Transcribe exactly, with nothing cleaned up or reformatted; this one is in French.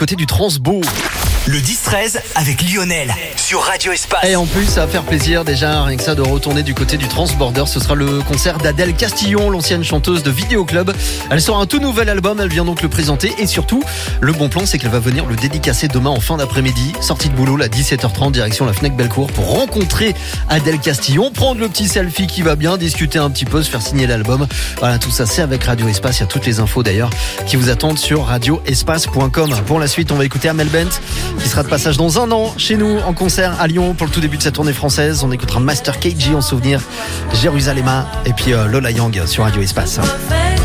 côté du Transbo. Le dix treize avec Lionel sur Radio Espace. Et en plus, ça va faire plaisir déjà, rien que ça, de retourner du côté du Transborder. Ce sera le concert d'Adèle Castillon, l'ancienne chanteuse de Vidéo Club. Elle sort un tout nouvel album, elle vient donc le présenter. Et surtout, le bon plan, c'est qu'elle va venir le dédicacer demain en fin d'après-midi. Sortie de boulot, là, dix-sept heures trente, direction la Fnac Bellecour pour rencontrer Adèle Castillon, prendre le petit selfie qui va bien, discuter un petit peu, se faire signer l'album. Voilà, tout ça, c'est avec Radio Espace. Il y a toutes les infos d'ailleurs qui vous attendent sur radio espace point com. Pour la suite, on va écouter Amel Bent, qui sera de passage dans un an chez nous en concert à Lyon pour le tout début de sa tournée française. On écoutera Master K G en souvenir, Jérusalem et puis euh, Lola Young sur Radio Espace.